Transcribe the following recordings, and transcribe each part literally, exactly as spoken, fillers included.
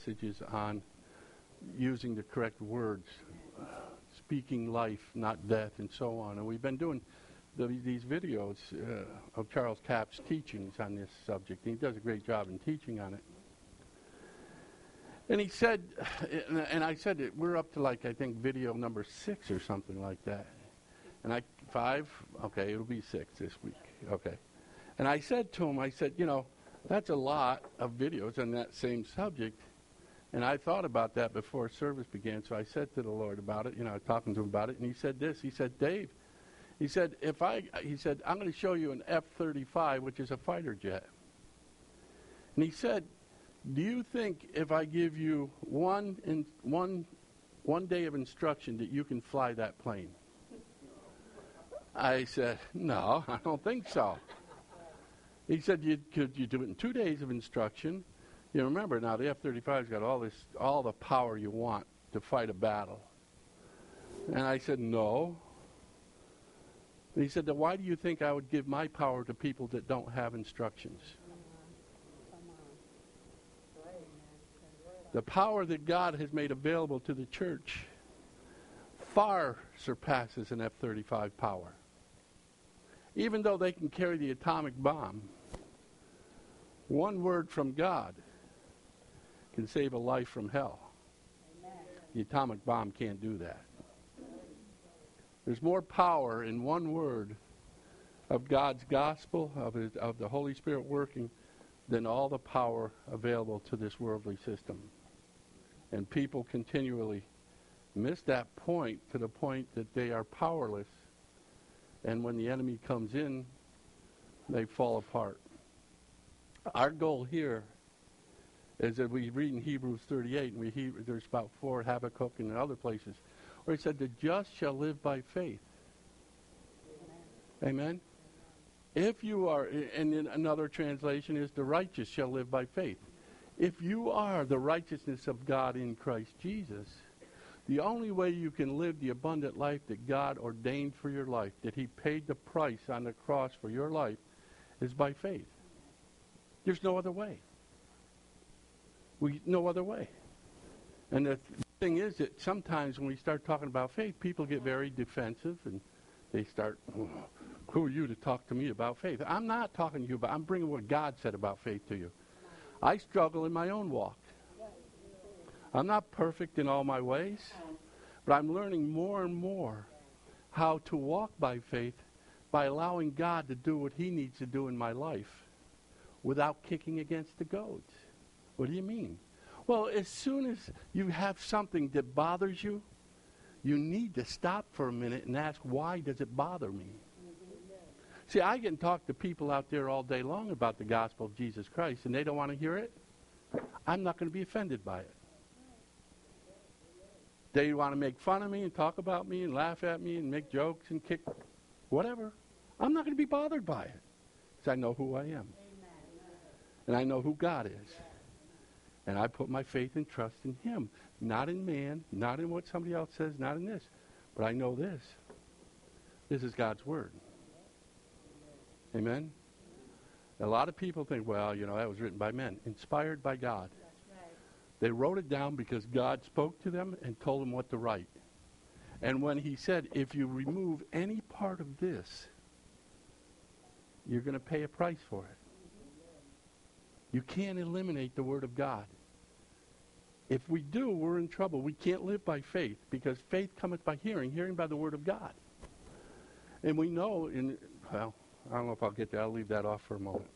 messages on using the correct words, speaking life, not death, and so on. And we've been doing the, these videos uh, of Charles Capp's teachings on this subject. And he does a great job in teaching on it. And he said, and I said, that we're up to like, I think, video number six or something like that. And I, five? Okay, it'll be six this week. Okay. And I said to him, I said, you know, that's a lot of videos on that same subject. And I thought about that before service began, so I said to the Lord about it, you know, talking to him about it, and he said this, he said, Dave, he said, if I, he said, I'm going to show you an F thirty-five, which is a fighter jet. And he said, do you think if I give you one in, one one day of instruction that you can fly that plane? I said, no, I don't think so. He said, you, could you do it in two days of instruction? You remember now, the F thirty-five's got all this, all the power you want to fight a battle. And I said, no. And he said, then why do you think I would give my power to people that don't have instructions? The power that God has made available to the church far surpasses an F thirty-five power. Even though they can carry the atomic bomb, one word from God can save a life from hell. Amen. The atomic bomb can't do that. There's more power in one word of God's gospel, of, his, of the Holy Spirit working, than all the power available to this worldly system. And people continually miss that point to the point that they are powerless. And when the enemy comes in, they fall apart. Our goal here is that we read in Hebrews thirty-eight, and we he, there's about four, Habakkuk and other places, where he said, the just shall live by faith. Amen? Amen? If you are, and in another translation is, the righteous shall live by faith. If you are the righteousness of God in Christ Jesus, the only way you can live the abundant life that God ordained for your life, that he paid the price on the cross for your life, is by faith. There's no other way. We no other way. And the th- thing is that sometimes when we start talking about faith, people get very defensive and they start, oh, who are you to talk to me about faith? I'm not talking to you about, I'm bringing what God said about faith to you. I struggle in my own walk. I'm not perfect in all my ways, but I'm learning more and more how to walk by faith by allowing God to do what he needs to do in my life without kicking against the goads. What do you mean? Well, as soon as you have something that bothers you, you need to stop for a minute and ask, why does it bother me? See, I can talk to people out there all day long about the gospel of Jesus Christ, and they don't want to hear it. I'm not going to be offended by it. They want to make fun of me and talk about me and laugh at me and make jokes and kick, whatever. I'm not going to be bothered by it because I know who I am. And I know who God is. And I put my faith and trust in him, not in man, not in what somebody else says, not in this. But I know this. This is God's word. Amen? A lot of people think, well, you know, that was written by men. Inspired by God. That's right. They wrote it down because God spoke to them and told them what to write. And when he said, if you remove any part of this, you're going to pay a price for it. You can't eliminate the word of God. If we do, we're in trouble. We can't live by faith because faith cometh by hearing, hearing by the word of God. And we know, in well, I don't know if I'll get that. I'll leave that off for a moment.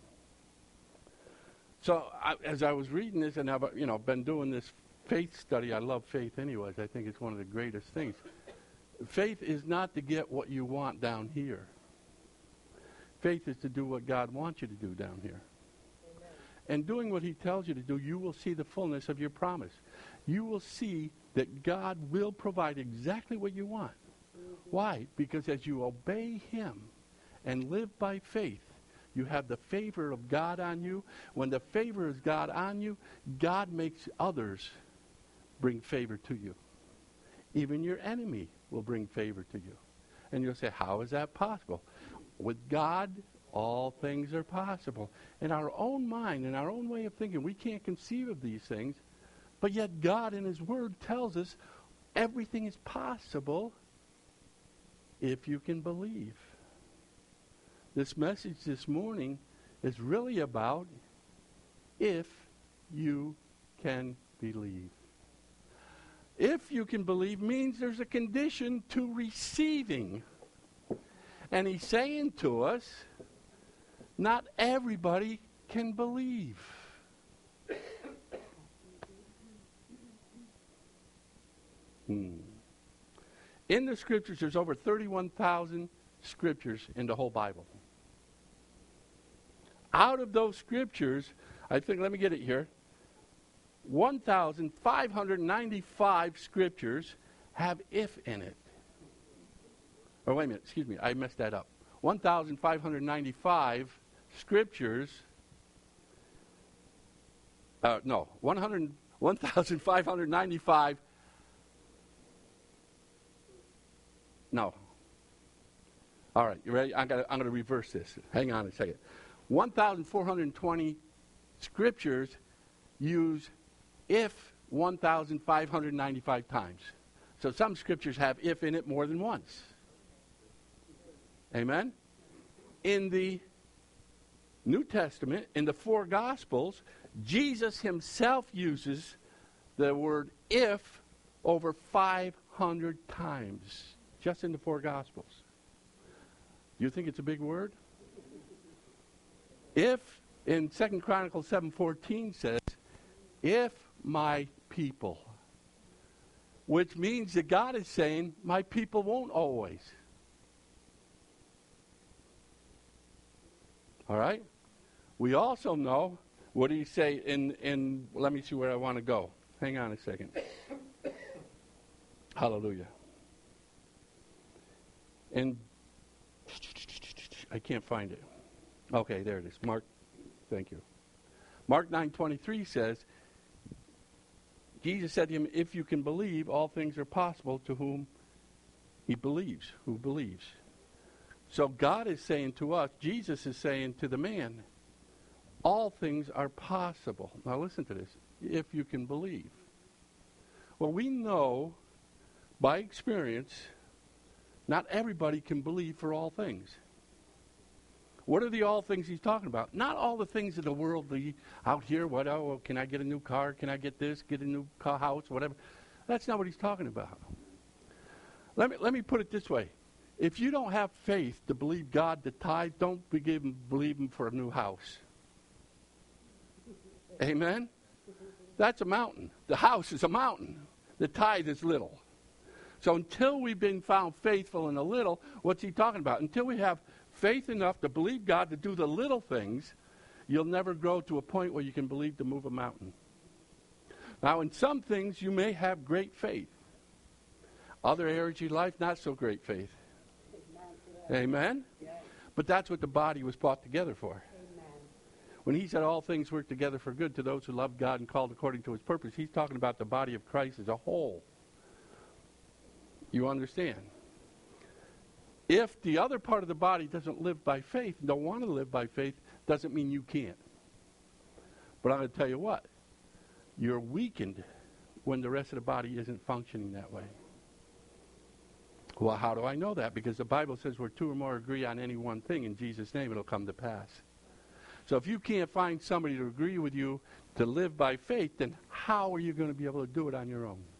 So I, as I was reading this, and I've you know been doing this faith study, I love faith anyways. I think it's one of the greatest things. Faith is not to get what you want down here. Faith is to do what God wants you to do down here. Amen. And doing what he tells you to do, you will see the fullness of your promise. You will see that God will provide exactly what you want. Mm-hmm. Why? Because as you obey him and live by faith, you have the favor of God on you. When the favor is God on you, God makes others bring favor to you. Even your enemy will bring favor to you. And you'll say, how is that possible? With God, all things are possible. In our own mind, in our own way of thinking, we can't conceive of these things. But yet God in his word tells us everything is possible if you can believe. This message this morning is really about if you can believe. If you can believe means there's a condition to receiving. And he's saying to us, not everybody can believe. Hmm. In the scriptures, there's over thirty-one thousand scriptures in the whole Bible. Out of those scriptures, I think, let me get it here, one thousand five hundred ninety-five scriptures have if in it. Or wait a minute, excuse me, I messed that up. one thousand five hundred ninety-five scriptures, uh, no, one thousand five hundred ninety-five, no. All right, you ready? I'm going I'm to reverse this. Hang on a second. one thousand four hundred twenty scriptures use if one thousand five hundred ninety-five times. So some scriptures have if in it more than once. Amen? In the New Testament, in the four Gospels, Jesus himself uses the word if over five hundred times, just in the four Gospels. Do you think it's a big word? If, in Second Chronicles seven fourteen says, if my people, which means that God is saying, my people won't always. All right? We also know, what do you say in, in, let me see where I want to go. Hang on a second. Hallelujah. And I can't find it. Okay, there it is. Mark, thank you. Mark nine twenty-three says, Jesus said to him, if you can believe, all things are possible to whom he believes, who believes. So God is saying to us, Jesus is saying to the man, all things are possible. Now listen to this. If you can believe. Well, we know by experience, not everybody can believe for all things. What are the all things he's talking about? Not all the things of the world the, out here. What? Oh, can I get a new car? Can I get this? Get a new car, house? Whatever. That's not what he's talking about. Let me let me put it this way: if you don't have faith to believe God to tithe, don't believe him, believe him for a new house. Amen. That's a mountain. The house is a mountain. The tithe is little. So until we've been found faithful in a little, what's he talking about? Until we have faith enough to believe God to do the little things, you'll never grow to a point where you can believe to move a mountain. Now, in some things, you may have great faith. Other areas of your life, not so great faith. Amen? Amen? Yes. But that's what the body was brought together for. Amen. When he said all things work together for good to those who love God and called according to his purpose, he's talking about the body of Christ as a whole. You understand? If the other part of the body doesn't live by faith, don't want to live by faith, doesn't mean you can't. But I'm going to tell you what. You're weakened when the rest of the body isn't functioning that way. Well, how do I know that? Because the Bible says where two or more agree on any one thing, in Jesus' name it'll come to pass. So if you can't find somebody to agree with you to live by faith, then how are you going to be able to do it on your own?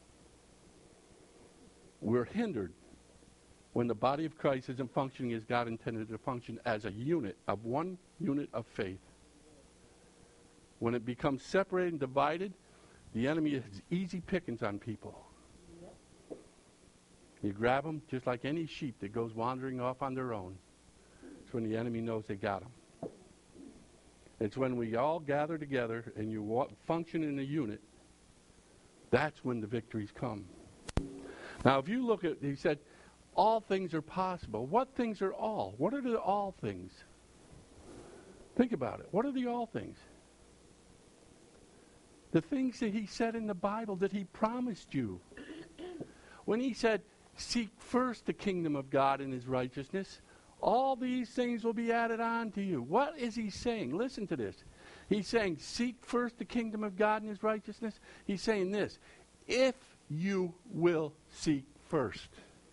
We're hindered when the body of Christ isn't functioning as God intended it to function, as a unit, of one unit of faith. When it becomes separated and divided, the enemy has easy pickings on people. Yep. You grab them just like any sheep that goes wandering off on their own. It's when the enemy knows they got them. It's when we all gather together and you wa- function in a unit, that's when the victories come. Now, if you look at, he said, all things are possible. What things are all? What are the all things? Think about it. What are the all things? The things that he said in the Bible that he promised you. When he said, seek first the kingdom of God and his righteousness, all these things will be added on to you. What is he saying? Listen to this. He's saying, seek first the kingdom of God and his righteousness. He's saying this, if you will seek first.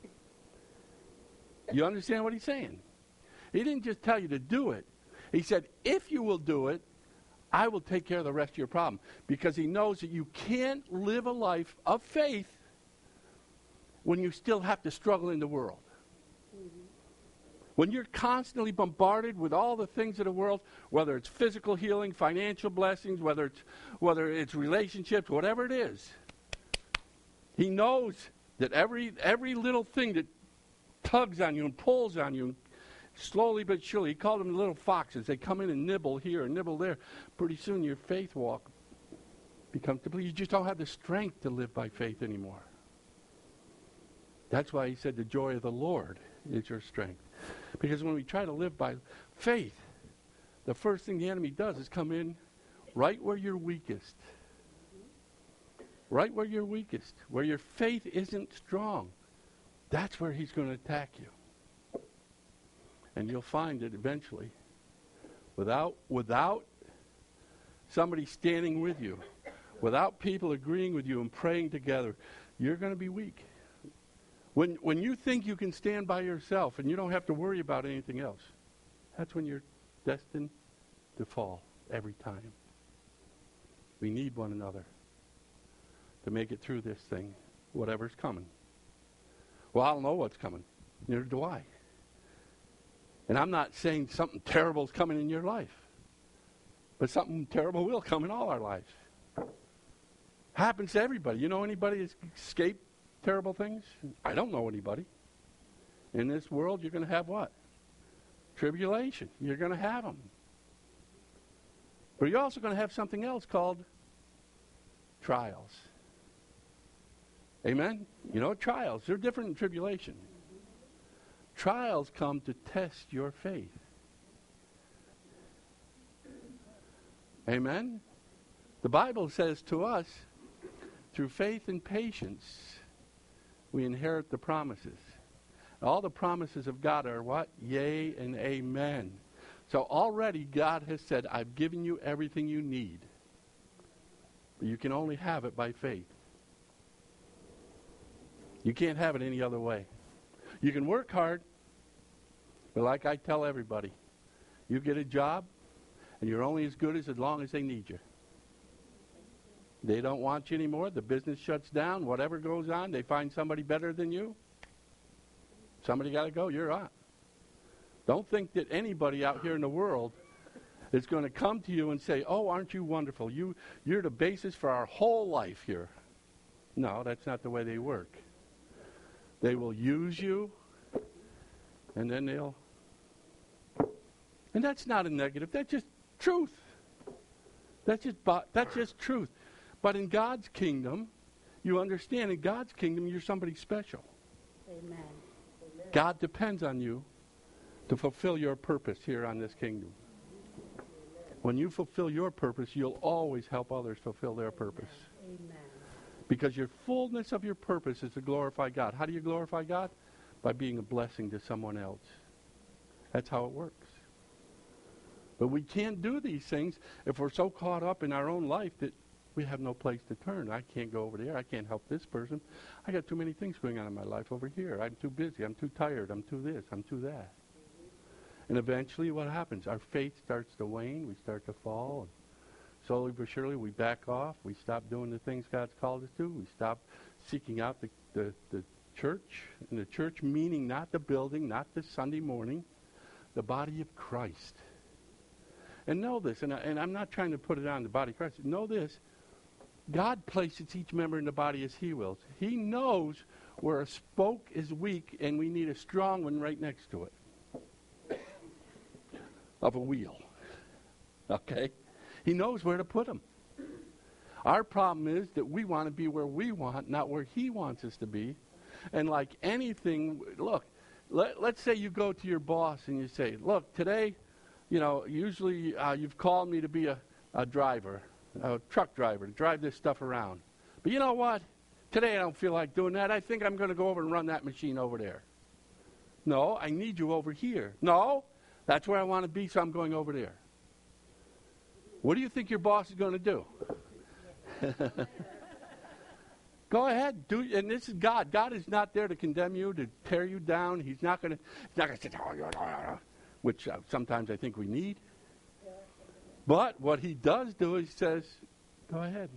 You understand what he's saying? He didn't just tell you to do it. He said, if you will do it, I will take care of the rest of your problem. Because he knows that you can't live a life of faith when you still have to struggle in the world. Mm-hmm. When you're constantly bombarded with all the things of the world, whether it's physical healing, financial blessings, whether it's whether it's relationships, whatever it is, he knows that every every little thing that tugs on you and pulls on you, slowly but surely, he called them little foxes. They come in and nibble here and nibble there. Pretty soon your faith walk becomes complete. You just don't have the strength to live by faith anymore. That's why he said the joy of the Lord is your strength. Because when we try to live by faith, the first thing the enemy does is come in right where you're weakest. Right where you're weakest. Where your faith isn't strong. That's where he's going to attack you. And you'll find that eventually, without without somebody standing with you, without people agreeing with you and praying together, you're going to be weak. When when you think you can stand by yourself and you don't have to worry about anything else, that's when you're destined to fall every time. We need one another to make it through this thing, whatever's coming. Well, I don't know what's coming. Neither do I. And I'm not saying something terrible is coming in your life. But something terrible will come in all our lives. Happens to everybody. You know anybody that's escaped terrible things? I don't know anybody. In this world, you're going to have what? Tribulation. You're going to have them. But you're also going to have something else called trials. Amen? You know, trials, they're different than tribulation. Trials come to test your faith. Amen? The Bible says to us, through faith and patience, we inherit the promises. All the promises of God are what? Yea and amen. So already God has said, I've given you everything you need. But you can only have it by faith. You can't have it any other way. You can work hard, but like I tell everybody, you get a job, and you're only as good as as long as they need you. They don't want you anymore. The business shuts down. Whatever goes on, they find somebody better than you. Somebody got to go. You're out. Don't think that anybody out here in the world is going to come to you and say, oh, aren't you wonderful? You, you're the basis for our whole life here. No, that's not the way they work. They will use you, and then they'll... And that's not a negative. That's just truth. That's just that's just truth. But in God's kingdom, you understand, in God's kingdom, you're somebody special. Amen. God depends on you to fulfill your purpose here on this kingdom. When you fulfill your purpose, you'll always help others fulfill their purpose. Amen. Because your fullness of your purpose is to glorify God. How do you glorify God? By being a blessing to someone else. That's how it works. But we can't do these things if we're so caught up in our own life that we have no place to turn. I can't go over there. I can't help this person. I got too many things going on in my life over here. I'm too busy. I'm too tired. I'm too this. I'm too that. And eventually what happens? Our faith starts to wane. We start to fall. And slowly but surely we back off. We stop doing the things God's called us to. We stop seeking out the, the, the church. And the church meaning not the building, not the Sunday morning, the body of Christ. And know this, and, I, and I'm not trying to put it on the body of Christ. Know this, God places each member in the body as he wills. He knows where a spoke is weak and we need a strong one right next to it. Of a wheel. Okay? He knows where to put them. Our problem is that we want to be where we want, not where he wants us to be. And like anything, look, let, let's say you go to your boss and you say, look, today... You know, usually uh, you've called me to be a, a driver, a truck driver, to drive this stuff around. But you know what? Today I don't feel like doing that. I think I'm going to go over and run that machine over there. No, I need you over here. No, that's where I want to be, so I'm going over there. What do you think your boss is going to do? Go ahead, do. And this is God. God is not there to condemn you, to tear you down. He's not going to. He's not going to say, oh, you're, oh, which uh, sometimes I think we need. But what He does do is He says, go ahead.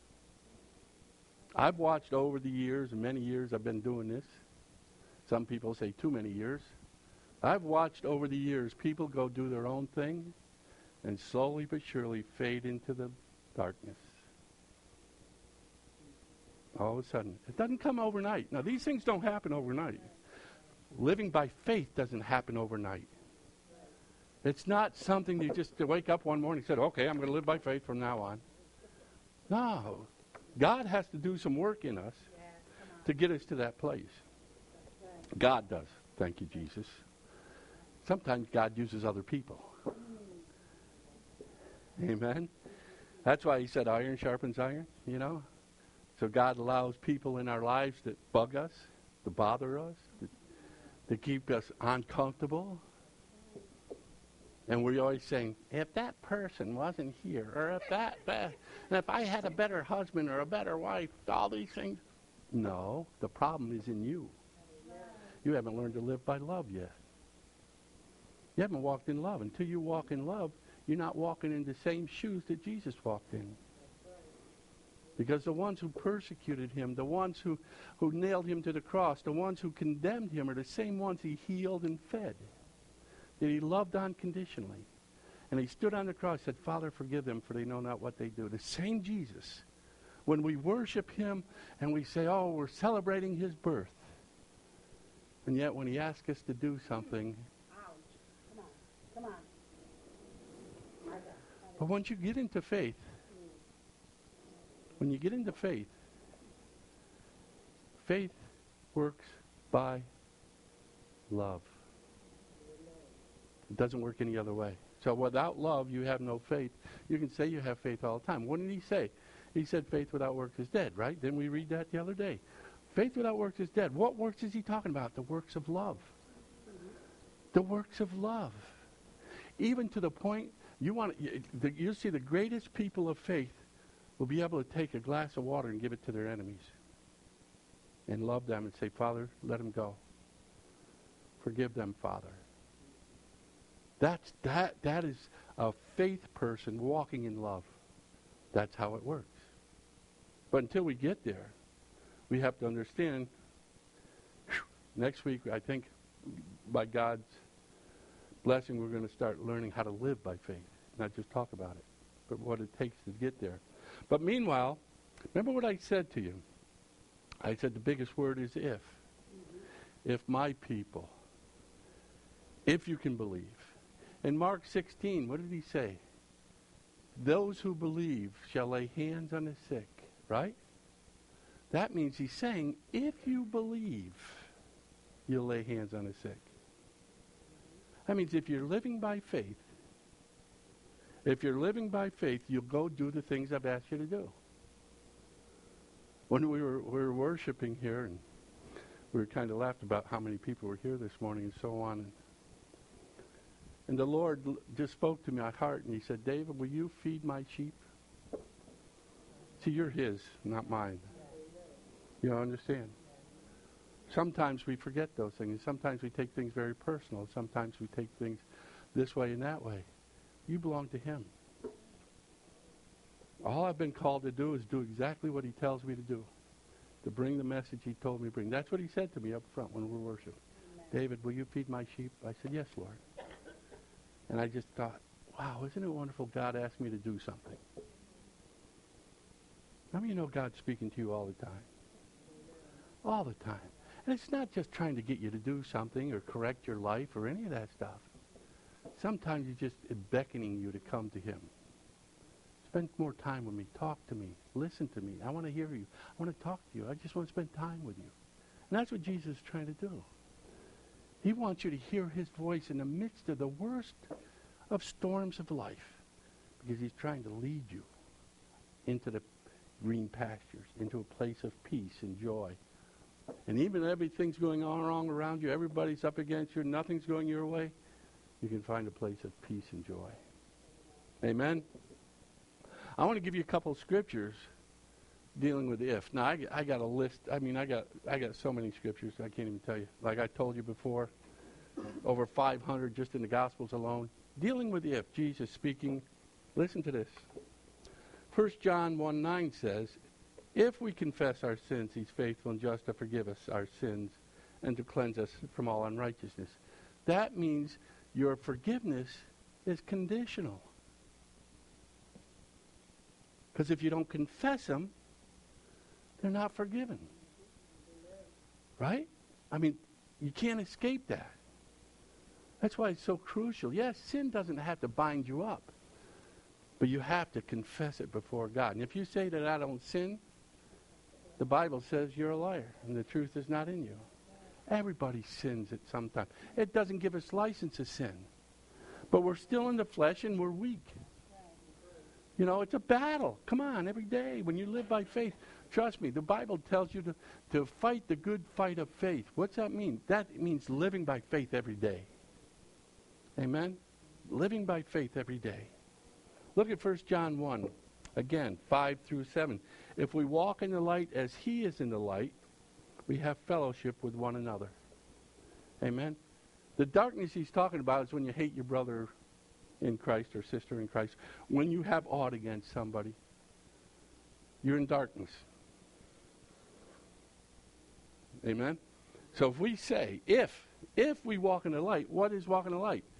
I've watched over the years, and many years I've been doing this. Some people say too many years. I've watched over the years people go do their own thing and slowly but surely fade into the darkness. All of a sudden. It doesn't come overnight. Now, these things don't happen overnight. Living by faith doesn't happen overnight. It's not something you just wake up one morning and said, okay, I'm going to live by faith from now on. No. God has to do some work in us to get us to that place. God does. Thank you, Jesus. Sometimes God uses other people. Amen. That's why He said iron sharpens iron, you know. So God allows people in our lives that bug us, to bother us, to, to keep us uncomfortable. And we're always saying, if that person wasn't here, or if that, that, and if I had a better husband or a better wife, all these things. No, the problem is in you. You haven't learned to live by love yet. You haven't walked in love. Until you walk in love, you're not walking in the same shoes that Jesus walked in. Because the ones who persecuted Him, the ones who, who nailed Him to the cross, the ones who condemned Him are the same ones He healed and fed. That He loved unconditionally. And He stood on the cross and said, Father, forgive them, for they know not what they do. The same Jesus. When we worship Him and we say, oh, we're celebrating His birth. And yet when He asks us to do something. Ouch. Come on. Come on. My God. But once you get into faith, when you get into faith, faith works by love. It doesn't work any other way. So without love, you have no faith. You can say you have faith all the time. What did He say? He said faith without works is dead, right? Didn't we read that the other day? Faith without works is dead. What works is He talking about? The works of love. The works of love. Even to the point, you want you, the, you see the greatest people of faith will be able to take a glass of water and give it to their enemies and love them and say, Father, let them go. Forgive them, Father. That's, that, that is a faith person walking in love. That's how it works. But until we get there, we have to understand, whew, next week, I think, by God's blessing, we're going to start learning how to live by faith, not just talk about it, but what it takes to get there. But meanwhile, remember what I said to you. I said the biggest word is if. Mm-hmm. If my people, if you can believe. In Mark sixteen, what did He say? Those who believe shall lay hands on the sick, right? That means He's saying, if you believe, you'll lay hands on the sick. That means if you're living by faith, if you're living by faith, you'll go do the things I've asked you to do. When we were, we were worshiping here, and we were kind of laughed about how many people were here this morning and so on. And, and the Lord l- just spoke to my heart, and He said, David, will you feed my sheep? See, you're His, not mine. You understand? Sometimes we forget those things. Sometimes we take things very personal. Sometimes we take things this way and that way. You belong to Him. All I've been called to do is do exactly what He tells me to do, to bring the message He told me to bring. That's what He said to me up front when we were worshiping. David, will you feed my sheep? I said, yes, Lord. And I just thought, wow, isn't it wonderful God asked me to do something? How many of you know God's speaking to you all the time? All the time. And it's not just trying to get you to do something or correct your life or any of that stuff. Sometimes He's just beckoning you to come to Him. Spend more time with me. Talk to me. Listen to me. I want to hear you. I want to talk to you. I just want to spend time with you. And that's what Jesus is trying to do. He wants you to hear His voice in the midst of the worst of storms of life, because He's trying to lead you into the green pastures, into a place of peace and joy. And even if everything's going on wrong around you, everybody's up against you, nothing's going your way, you can find a place of peace and joy. Amen? I want to give you a couple of scriptures dealing with if. Now, I, I got a list. I mean, I got I got so many scriptures, I can't even tell you. Like I told you before, over five hundred just in the Gospels alone. Dealing with if, Jesus speaking. Listen to this. First John one nine says, if we confess our sins, he's faithful and just to forgive us our sins and to cleanse us from all unrighteousness. That means your forgiveness is conditional. Because if you don't confess them, they're not forgiven. Right? I mean, you can't escape that. That's why it's so crucial. Yes, sin doesn't have to bind you up. But you have to confess it before God. And if you say that I don't sin, the Bible says you're a liar and the truth is not in you. Everybody sins at some time. It doesn't give us license to sin. But we're still in the flesh and we're weak. You know, it's a battle. Come on, every day when you live by faith. Trust me, the Bible tells you to, to fight the good fight of faith. What's that mean? That means living by faith every day. Amen? Living by faith every day. Look at First John one, again, five through seven. If we walk in the light as he is in the light, we have fellowship with one another. Amen? The darkness he's talking about is when you hate your brother in Christ or sister in Christ. When you have aught against somebody, you're in darkness. Amen? So if we say, if, if we walk in the light, what is walking in the light?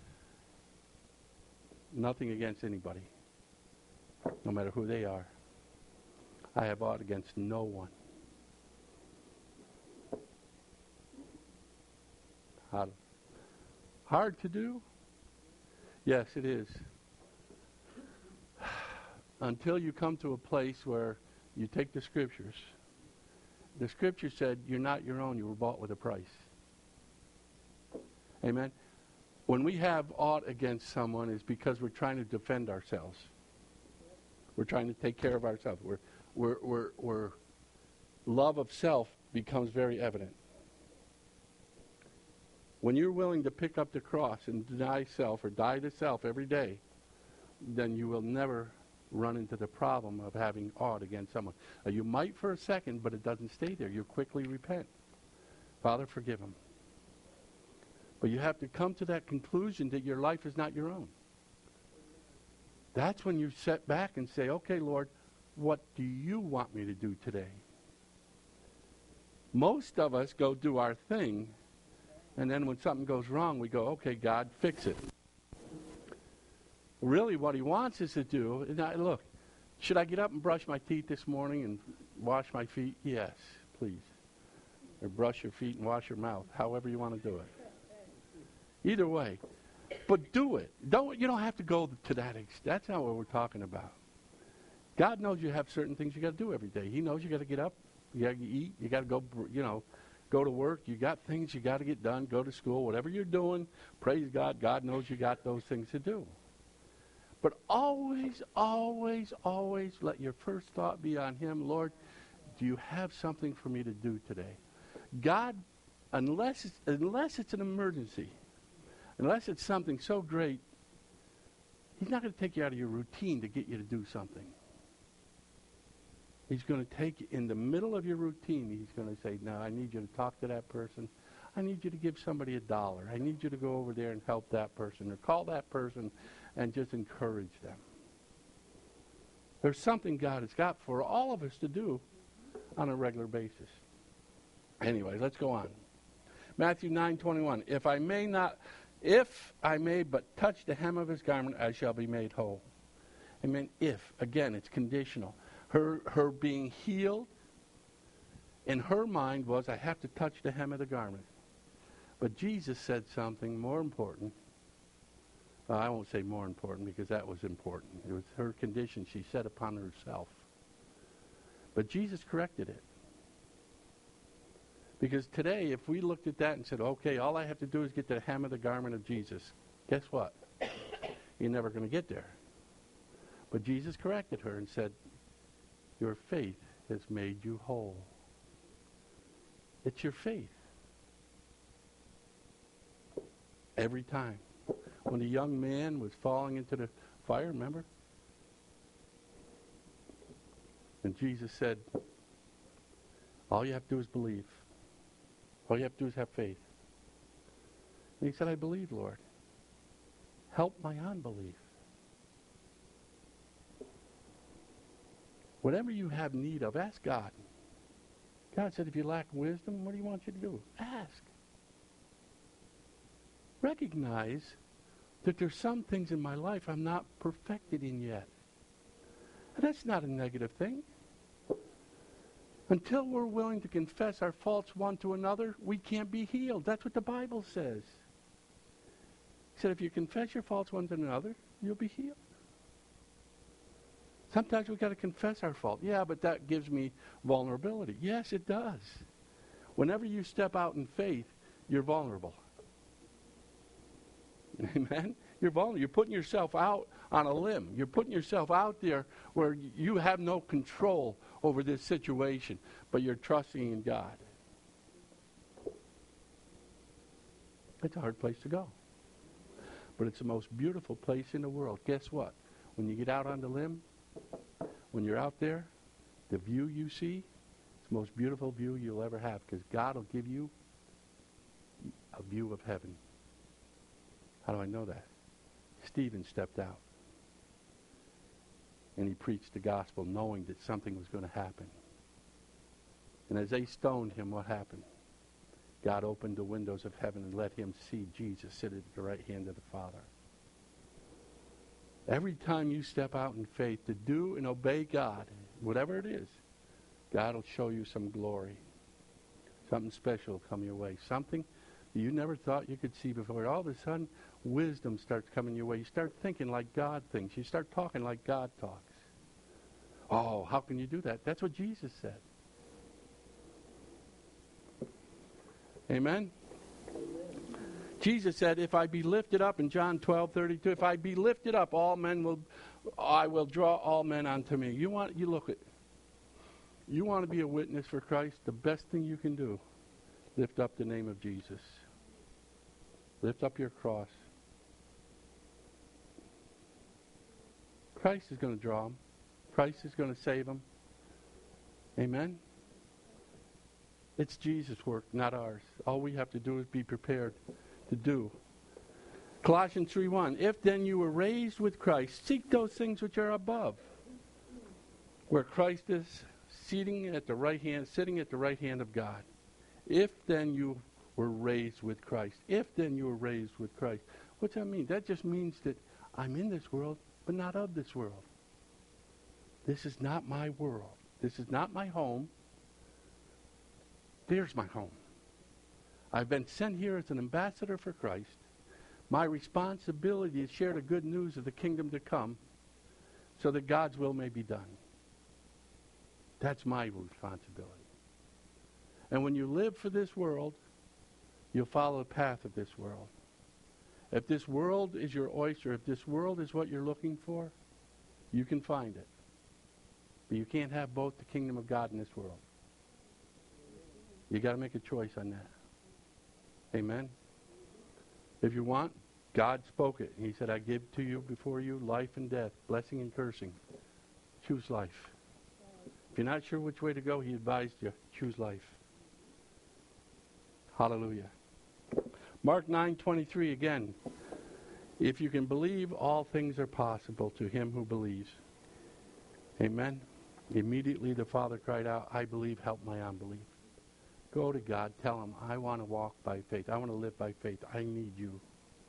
Nothing against anybody. No matter who they are. I have aught against no one. Hard, hard to do? Yes, it is. Until you come to a place where you take the scriptures. The scripture said, you're not your own, you were bought with a price. Amen? When we have aught against someone, it's because we're trying to defend ourselves. We're trying to take care of ourselves. We're, we're, we're, we're love of self becomes very evident. When you're willing to pick up the cross and deny self or die to self every day, then you will never run into the problem of having aught against someone. Uh, you might for a second, but it doesn't stay there. You quickly repent. Father, forgive him. But you have to come to that conclusion that your life is not your own. That's when you sit back and say, okay, Lord, what do you want me to do today? Most of us go do our thing, and then when something goes wrong, we go, okay, God, fix it. Really what he wants us to do, and I, look, should I get up and brush my teeth this morning and wash my feet? Yes, please. Or brush your feet and wash your mouth, however you want to do it. Either way. But do it. Don't you don't have to go to that extent. That's not what we're talking about. God knows you have certain things you got to do every day. He knows you got to get up, you got to eat, you got to go, you know, go to work. You got things you got to get done. Go to school. Whatever you're doing, praise God. God knows you got those things to do. But always, always, always let your first thought be on him. Lord, do you have something for me to do today? God, unless it's, unless it's an emergency, unless it's something so great, he's not going to take you out of your routine to get you to do something. He's going to take you in the middle of your routine. He's going to say, no, I need you to talk to that person. I need you to give somebody a dollar. I need you to go over there and help that person or call that person and just encourage them. There's something God has got for all of us to do on a regular basis. Anyway, let's go on. Matthew nine twenty-one. If I may not... If I may but touch the hem of his garment, I shall be made whole. I mean, if. Again, it's conditional. Her her being healed, in her mind was, I have to touch the hem of the garment. But Jesus said something more important. Well, I won't say more important because that was important. It was her condition she set upon herself. But Jesus corrected it. Because today, if we looked at that and said, okay, all I have to do is get to the hem of the garment of Jesus, guess what? You're never going to get there. But Jesus corrected her and said, your faith has made you whole. It's your faith. Every time. When the young man was falling into the fire, remember? And Jesus said, all you have to do is believe. All you have to do is have faith. And he said, I believe, Lord. Help my unbelief. Whatever you have need of, ask God. God said, if you lack wisdom, what do you want you to do? Ask. Recognize that there's some things in my life I'm not perfected in yet. And that's not a negative thing. Until we're willing to confess our faults one to another, we can't be healed. That's what the Bible says. He said, if you confess your faults one to another, you'll be healed. Sometimes we've got to confess our fault. Yeah, but that gives me vulnerability. Yes, it does. Whenever you step out in faith, you're vulnerable. Amen? You're vulnerable. You're putting yourself out on a limb. You're putting yourself out there where you have no control over this situation, but you're trusting in God. It's a hard place to go. But it's the most beautiful place in the world. Guess what? When you get out on the limb, when you're out there, the view you see, it's the most beautiful view you'll ever have, because God will give you a view of heaven. How do I know that? Stephen stepped out. And he preached the gospel knowing that something was going to happen. And as they stoned him, what happened? God opened the windows of heaven and let him see Jesus sit at the right hand of the Father. Every time you step out in faith to do and obey God, whatever it is, God will show you some glory. Something special will come your way. Something you never thought you could see before. All of a sudden, wisdom starts coming your way. You start thinking like God thinks. You start talking like God talks. Oh, how can you do that? That's what Jesus said. Amen? Jesus said, if I be lifted up, in John twelve thirty-two, if I be lifted up, all men will, I will draw all men unto me. You want, you look at, you want to be a witness for Christ, the best thing you can do, lift up the name of Jesus. Lift up your cross. Christ is going to draw them. Christ is going to save them. Amen? It's Jesus' work, not ours. All we have to do is be prepared to do. Colossians three one, if then you were raised with Christ, seek those things which are above, where Christ is sitting at the right hand, sitting at the right hand of God. If then you were raised with Christ. If then you were raised with Christ. What's that mean? That just means that I'm in this world, but not of this world. This is not my world. This is not my home. There's my home. I've been sent here as an ambassador for Christ. My responsibility is to share the good news of the kingdom to come so that God's will may be done. That's my responsibility. And when you live for this world, you'll follow the path of this world. If this world is your oyster, if this world is what you're looking for, you can find it. But you can't have both the kingdom of God and this world. You got to make a choice on that. Amen? If you want, God spoke it. He said, I give to you before you life and death, blessing and cursing. Choose life. If you're not sure which way to go, he advised you, choose life. Hallelujah. Mark nine twenty-three again. If you can believe, all things are possible to him who believes. Amen? Immediately the father cried out, I believe, help my unbelief. Go to God. Tell him, I want to walk by faith. I want to live by faith. I need you.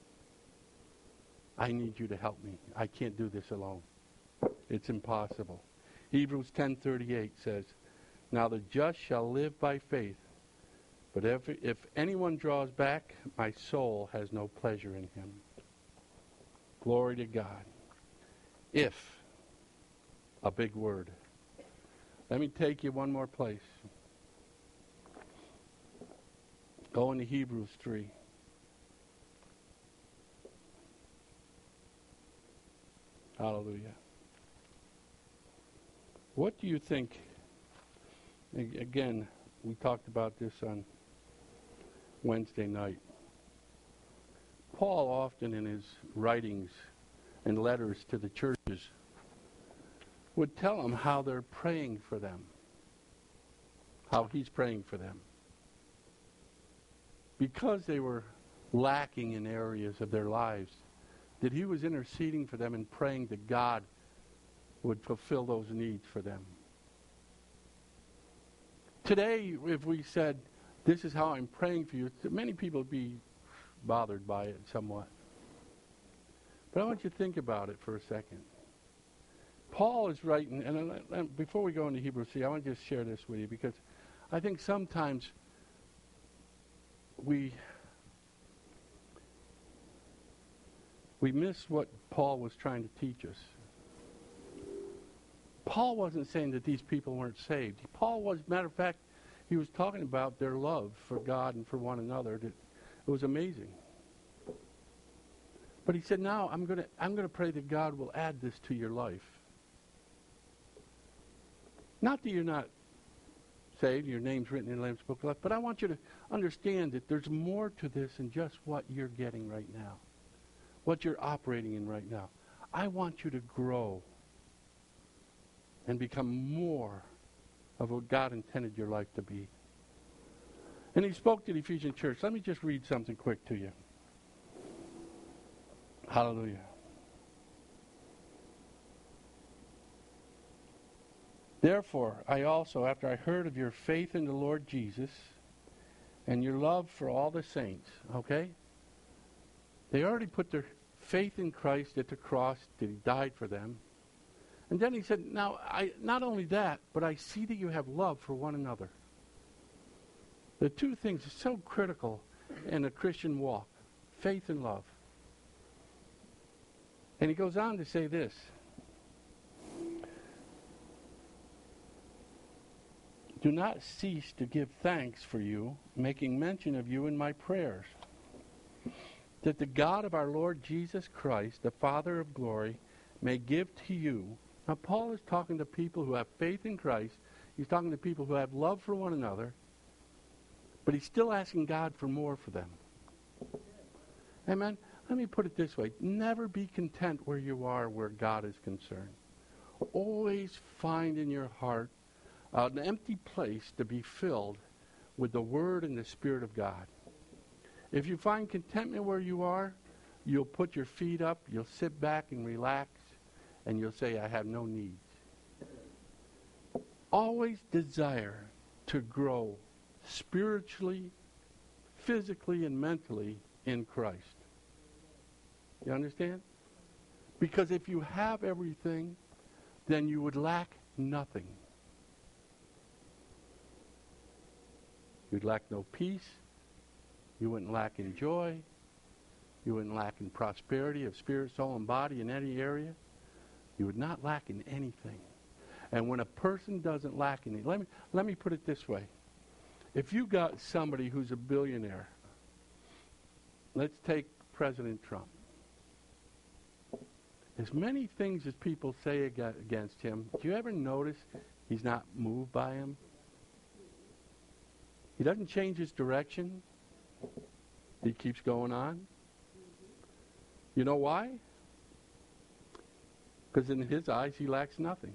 I need you to help me. I can't do this alone. It's impossible. Hebrews ten thirty-eight says, now the just shall live by faith. But if, if anyone draws back, my soul has no pleasure in him. Glory to God. If, a big word. Let me take you one more place. Go into Hebrews three. Hallelujah. What do you think? Again, we talked about this on Wednesday night. Paul often in his writings and letters to the churches would tell them how they're praying for them, how he's praying for them. Because they were lacking in areas of their lives, that he was interceding for them and praying that God would fulfill those needs for them. Today, if we said, this is how I'm praying for you, many people would be bothered by it somewhat. But I want you to think about it for a second. Paul is writing, and, and before we go into Hebrews, see, I want to just share this with you, because I think sometimes we we miss what Paul was trying to teach us. Paul wasn't saying that these people weren't saved. Paul was, matter of fact, he was talking about their love for God and for one another. That it was amazing. But he said, now I'm going to I'm going to pray that God will add this to your life. Not that you're not saved, your name's written in the Lamb's Book of Life, but I want you to understand that there's more to this than just what you're getting right now, what you're operating in right now. I want you to grow and become more of what God intended your life to be. And he spoke to the Ephesian church. Let me just read something quick to you. Hallelujah. Therefore, I also, after I heard of your faith in the Lord Jesus and your love for all the saints, okay? They already put their faith in Christ at the cross, that he died for them. And then he said, now, I not only that, but I see that you have love for one another. The two things are so critical in a Christian walk, faith and love. And he goes on to say this. Do not cease to give thanks for you, making mention of you in my prayers, that the God of our Lord Jesus Christ, the Father of glory, may give to you. Now, Paul is talking to people who have faith in Christ. He's talking to people who have love for one another. But he's still asking God for more for them. Amen? Let me put it this way. Never be content where you are where God is concerned. Always find in your heart uh, an empty place to be filled with the Word and the Spirit of God. If you find contentment where you are, you'll put your feet up, you'll sit back and relax, and you'll say, I have no needs. Always desire to grow spiritually, physically, and mentally in Christ. You understand? Because if you have everything, then you would lack nothing. You'd lack no peace. You wouldn't lack in joy. You wouldn't lack in prosperity of spirit, soul, and body in any area. You would not lack in anything. And when a person doesn't lack in it, let me, let me put it this way. If you got somebody who's a billionaire, let's take President Trump. As many things as people say against him, do you ever notice he's not moved by him? He doesn't change his direction. He keeps going on. You know why? Because in his eyes, he lacks nothing.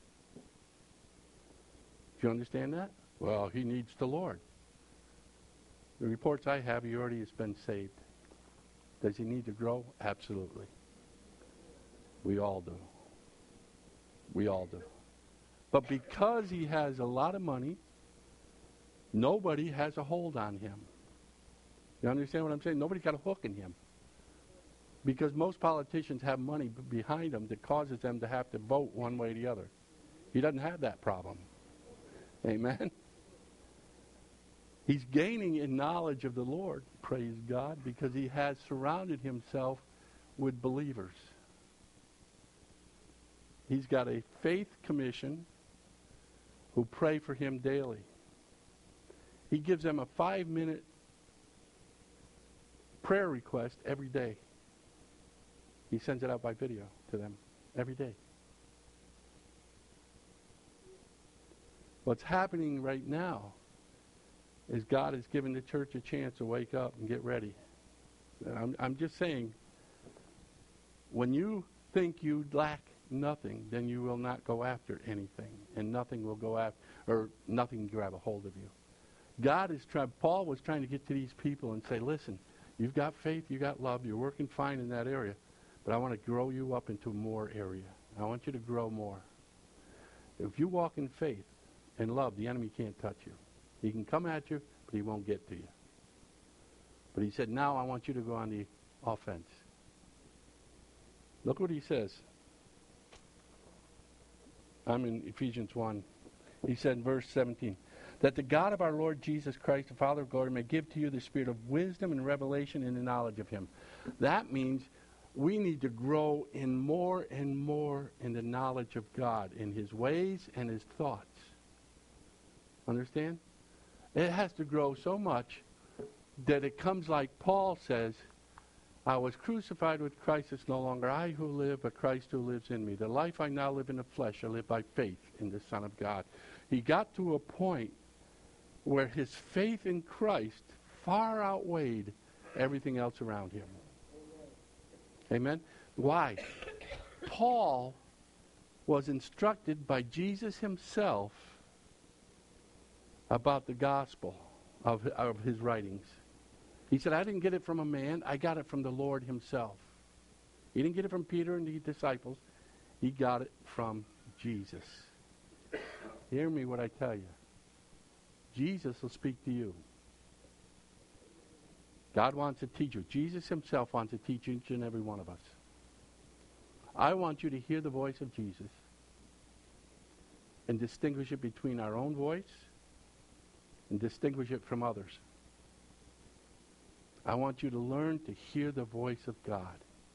Do you understand that? Well, he needs the Lord. The reports I have, he already has been saved. Does he need to grow? Absolutely. We all do. We all do. But because he has a lot of money, nobody has a hold on him. You understand what I'm saying? Nobody's got a hook in him. Because most politicians have money b- behind them that causes them to have to vote one way or the other. He doesn't have that problem. Amen? He's gaining in knowledge of the Lord, praise God, because he has surrounded himself with believers. He's got a faith commission who pray for him daily. He gives them a five-minute prayer request every day. He sends it out by video to them every day. What's happening right now is God has given the church a chance to wake up and get ready. I'm, I'm just saying, when you think you lack nothing, then you will not go after anything, and nothing will go after, or nothing can grab a hold of you. God is trying, Paul was trying to get to these people and say, listen, you've got faith, you got love, you're working fine in that area, but I want to grow you up into more area. I want you to grow more. If you walk in faith and love, the enemy can't touch you. He can come at you, but he won't get to you. But he said, now I want you to go on the offense. Look what he says. I'm in Ephesians one. He said in verse seventeen, that the God of our Lord Jesus Christ, the Father of glory, may give to you the spirit of wisdom and revelation in the knowledge of him. That means we need to grow in more and more in the knowledge of God, in his ways and his thoughts. Understand? It has to grow so much that it comes like Paul says, I was crucified with Christ. It's no longer I who live, but Christ who lives in me. The life I now live in the flesh, I live by faith in the Son of God. He got to a point where his faith in Christ far outweighed everything else around him. Amen? Why? Paul was instructed by Jesus himself about the gospel of, of his writings. He said, I didn't get it from a man. I got it from the Lord himself. He didn't get it from Peter and the disciples. He got it from Jesus. Hear me what I tell you. Jesus will speak to you. God wants to teach you. Jesus himself wants to teach each and every one of us. I want you to hear the voice of Jesus and distinguish it between our own voice and distinguish it from others. I want you to learn to hear the voice of God.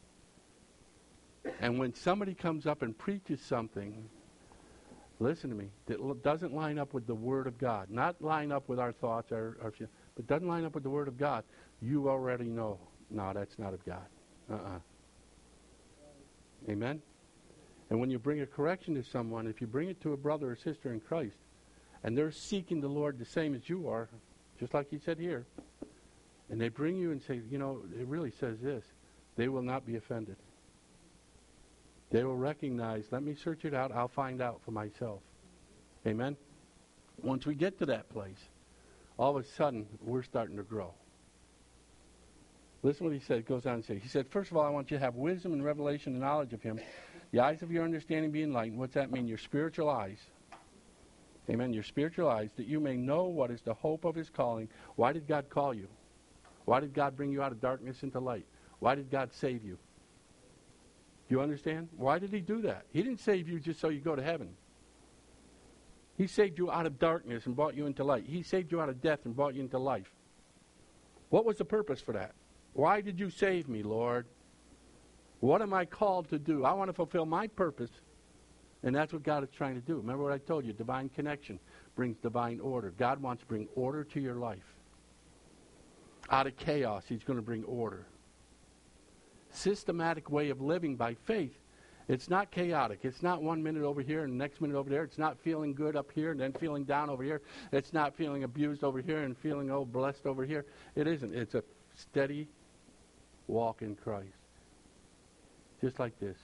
And when somebody comes up and preaches something, listen to me, that doesn't line up with the Word of God, not line up with our thoughts, our, our, but doesn't line up with the Word of God, you already know, no, that's not of God. Uh-uh. Amen? And when you bring a correction to someone, if you bring it to a brother or sister in Christ, and they're seeking the Lord the same as you are, just like he said here, and they bring you and say, you know, it really says this, they will not be offended. They will recognize, let me search it out, I'll find out for myself. Amen? Once we get to that place, all of a sudden, we're starting to grow. Listen what he said, goes on to say. He said, first of all, I want you to have wisdom and revelation and knowledge of him. The eyes of your understanding be enlightened. What's that mean? Your spiritual eyes. Amen? Your spiritual eyes, that you may know what is the hope of his calling. Why did God call you? Why did God bring you out of darkness into light? Why did God save you? Do you understand? Why did he do that? He didn't save you just so you go to heaven. He saved you out of darkness and brought you into light. He saved you out of death and brought you into life. What was the purpose for that? Why did you save me, Lord? What am I called to do? I want to fulfill my purpose, and that's what God is trying to do. Remember what I told you, divine connection brings divine order. God wants to bring order to your life. Out of chaos, he's going to bring order. Systematic way of living by faith. It's not chaotic. It's not one minute over here and the next minute over there. It's not feeling good up here and then feeling down over here. It's not feeling abused over here and feeling, oh, blessed over here. It isn't. It's a steady walk in Christ. Just like this.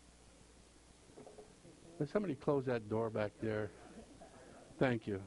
Can somebody close that door back there? Thank you.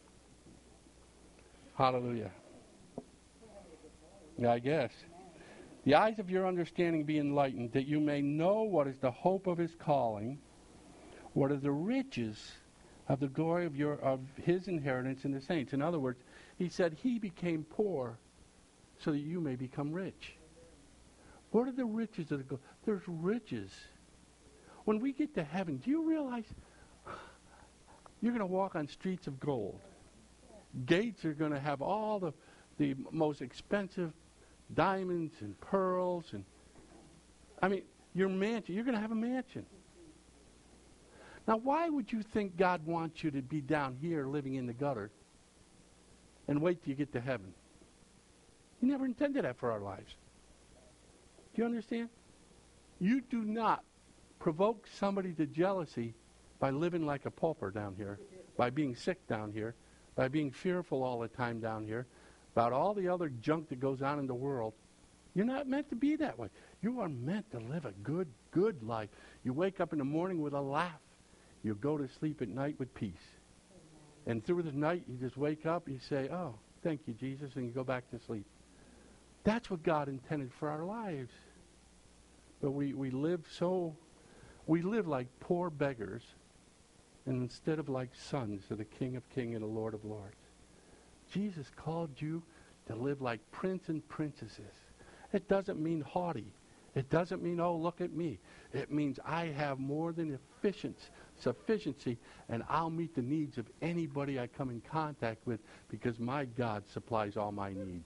Hallelujah. Yeah, I guess. The eyes of your understanding be enlightened, that you may know what is the hope of his calling, what are the riches of the glory of your of his inheritance in the saints. In other words, he said he became poor so that you may become rich. What are the riches of the glory? There's riches. When we get to heaven, do you realize you're going to walk on streets of gold? Gates are going to have all the, the most expensive diamonds and pearls, and I mean, your mansion, you're going to have a mansion. Now, why would you think God wants you to be down here living in the gutter and wait till you get to heaven? He never intended that for our lives. Do you understand? You do not provoke somebody to jealousy by living like a pauper down here, by being sick down here, by being fearful all the time down here, about all the other junk that goes on in the world. You're not meant to be that way. You are meant to live a good, good life. You wake up in the morning with a laugh. You go to sleep at night with peace. Amen. And through the night, you just wake up, you say, oh, thank you, Jesus, and you go back to sleep. That's what God intended for our lives. But we, we live so, we live like poor beggars, and instead of like sons of the King of Kings and the Lord of Lords. Jesus called you to live like prince and princesses. It doesn't mean haughty. It doesn't mean, oh, look at me. It means I have more than efficiency, sufficiency, and I'll meet the needs of anybody I come in contact with because my God supplies all my needs.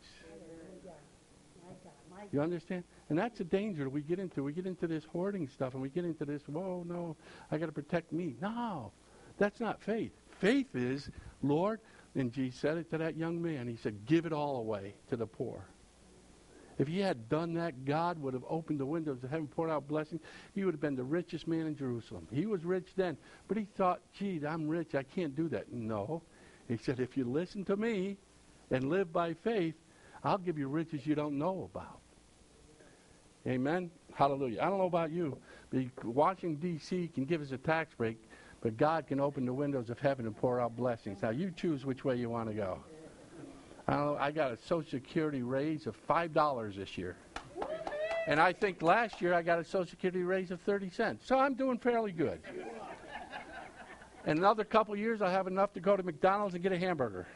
You understand? And that's a danger that we get into. We get into this hoarding stuff, and we get into this, whoa, no, I got to protect me. No, that's not faith. Faith is, Lord, and Jesus said it to that young man. He said, give it all away to the poor. If he had done that, God would have opened the windows of heaven, poured out blessings. He would have been the richest man in Jerusalem. He was rich then, but he thought, gee, I'm rich. I can't do that. No. He said, if you listen to me and live by faith, I'll give you riches you don't know about. Amen? Hallelujah. I don't know about you, but Washington, D C can give us a tax break, but God can open the windows of heaven and pour out blessings. Now, you choose which way you want to go. I don't know, I got a Social Security raise of five dollars this year. And I think last year I got a Social Security raise of thirty cents. So I'm doing fairly good. In another couple years, I'll have enough to go to McDonald's and get a hamburger.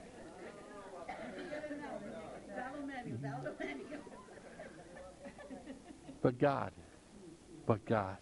But God, but God,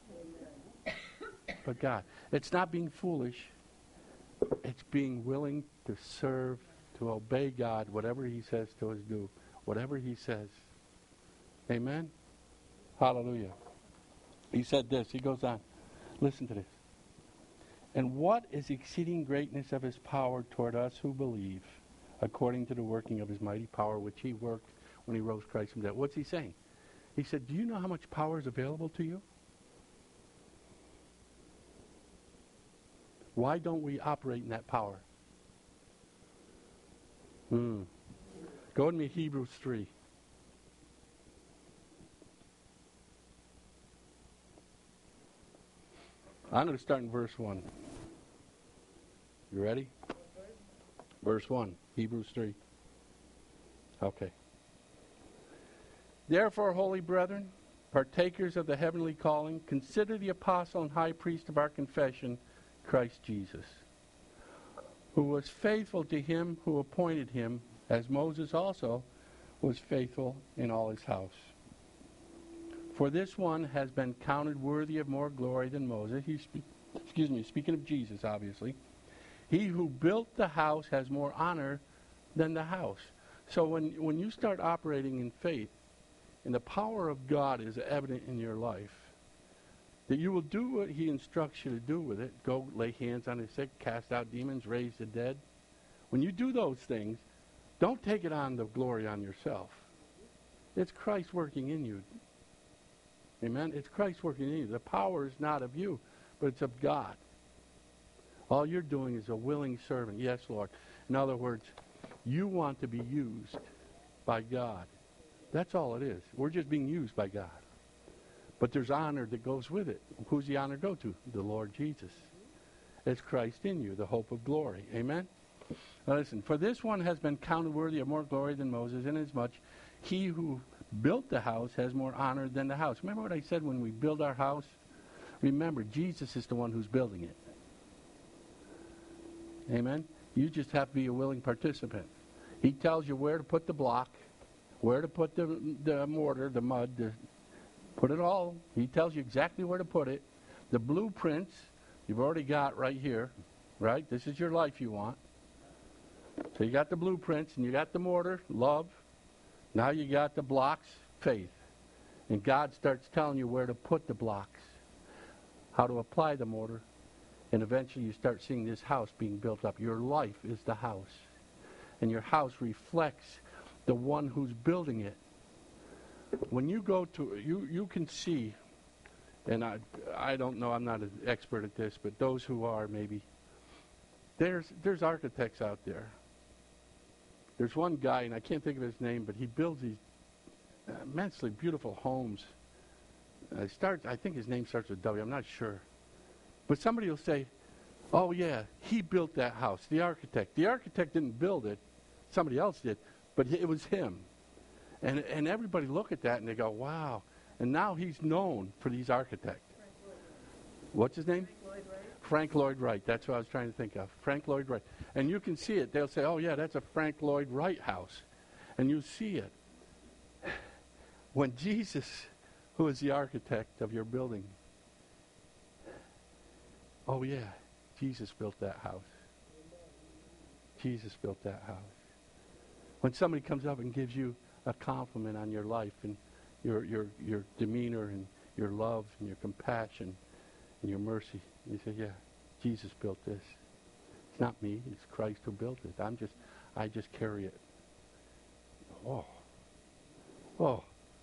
but God. It's not being foolish. It's being willing to serve, to obey God, whatever he says to us do, whatever he says. Amen? Hallelujah. He said this. He goes on. Listen to this. And what is the exceeding greatness of his power toward us who believe, according to the working of his mighty power, which he worked when he rose Christ from the dead? What's he saying? He said, do you know how much power is available to you? Why don't we operate in that power? Hmm. Go with me, Hebrews three. I'm going to start in verse one. You ready? Verse one, Hebrews three. Okay. Therefore, holy brethren, partakers of the heavenly calling, consider the apostle and high priest of our confession, Christ Jesus, who was faithful to him who appointed him, as Moses also was faithful in all his house. For this one has been counted worthy of more glory than Moses. He's, excuse me, speaking of Jesus, obviously. He who built the house has more honor than the house. So when, when you start operating in faith, and the power of God is evident in your life, that you will do what he instructs you to do with it. Go lay hands on the sick, cast out demons, raise the dead. When you do those things, don't take it on the glory on yourself. It's Christ working in you. Amen? It's Christ working in you. The power is not of you, but it's of God. All you're doing is a willing servant. Yes, Lord. In other words, you want to be used by God. That's all it is. We're just being used by God. But there's honor that goes with it. Who's the honor go to? The Lord Jesus. It's Christ in you, the hope of glory. Amen? Now listen, for this one has been counted worthy of more glory than Moses, inasmuch he who built the house has more honor than the house. Remember what I said when we build our house? Remember, Jesus is the one who's building it. Amen? You just have to be a willing participant. He tells you where to put the block, where to put the, the mortar, the mud, the, put it all. He tells you exactly where to put it. The blueprints you've already got right here, right? This is your life you want. So you got the blueprints, and you got the mortar, love. Now you got the blocks, faith. And God starts telling you where to put the blocks, how to apply the mortar, and eventually you start seeing this house being built up. Your life is the house, and your house reflects the one who's building it. When you go to, you, you can see, and I, I don't know, I'm not an expert at this, but those who are maybe, there's, there's architects out there. There's one guy, and I can't think of his name, but he builds these immensely beautiful homes. Uh, it starts, I think his name starts with W. I'm not sure. But somebody will say, oh, yeah, he built that house, the architect. The architect didn't build it. Somebody else did. But it was him. And, and everybody look at that and they go, wow. And now he's known for these architects. What's his name? Frank Lloyd Wright. Frank Lloyd Wright. That's what I was trying to think of. Frank Lloyd Wright. And you can see it. They'll say, oh, yeah, that's a Frank Lloyd Wright house. And you see it. When Jesus, who is the architect of your building, oh, yeah, Jesus built that house. Jesus built that house. When somebody comes up and gives you a compliment on your life and your your your demeanor and your love and your compassion and your mercy, you say, yeah, Jesus built this. It's not me, it's Christ who built it. I'm just, I just carry it. Oh. Oh.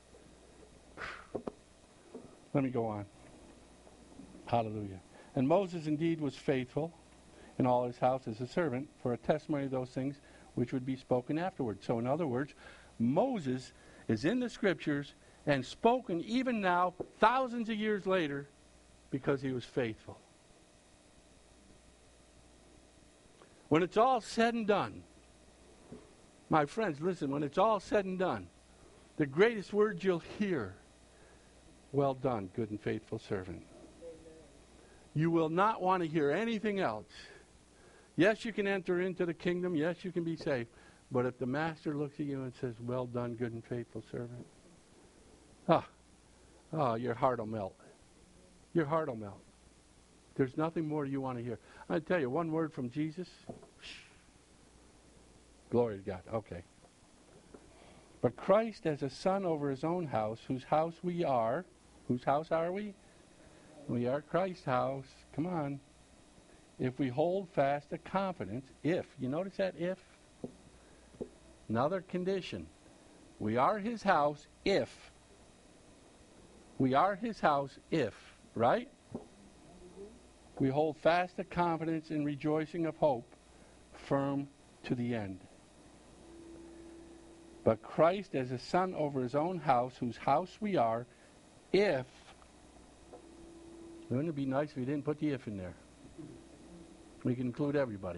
Let me go on. Hallelujah. And Moses indeed was faithful in all his house as a servant for a testimony of those things which would be spoken afterward. So in other words, Moses is in the scriptures and spoken even now, thousands of years later, because he was faithful. When it's all said and done, my friends, listen, when it's all said and done, the greatest words you'll hear, well done, good and faithful servant. You will not want to hear anything else. Yes, you can enter into the kingdom. Yes, you can be saved. But if the master looks at you and says, well done, good and faithful servant, ah, oh, your heart will melt. Your heart will melt. There's nothing more you want to hear. I tell you, one word from Jesus. Glory to God. Okay. But Christ as a son over his own house, whose house we are. Whose house are we? We are Christ's house. Come on. If we hold fast the confidence, if, you notice that if? Another condition. We are his house if. We are his house if, right? We hold fast the confidence and rejoicing of hope, firm to the end. But Christ as a son over his own house, whose house we are, if, wouldn't it be nice if he didn't put the if in there? We can include everybody.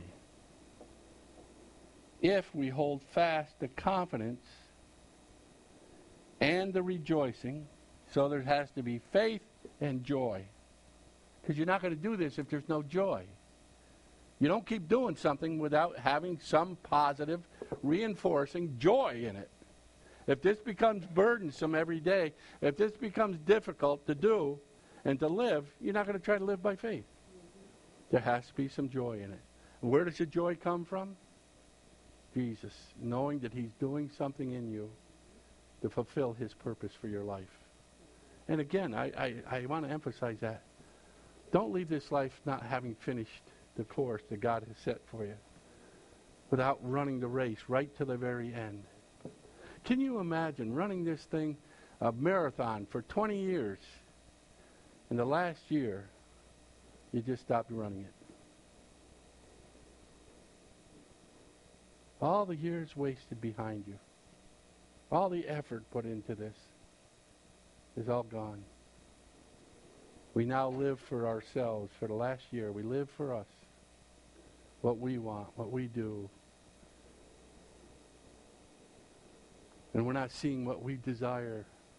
If we hold fast the confidence and the rejoicing, so there has to be faith and joy. Because you're not going to do this if there's no joy. You don't keep doing something without having some positive, reinforcing joy in it. If this becomes burdensome every day, if this becomes difficult to do and to live, you're not going to try to live by faith. There has to be some joy in it. And where does the joy come from? Jesus, knowing that he's doing something in you to fulfill his purpose for your life. And again, I, I, I want to emphasize that. Don't leave this life not having finished the course that God has set for you without running the race right to the very end. Can you imagine running this thing, a marathon, for twenty years, and the last year, you just stopped running it? All the years wasted behind you, all the effort put into this is all gone. We now live for ourselves. For the last year, we live for us. What we want, what we do. And we're not seeing what we desire.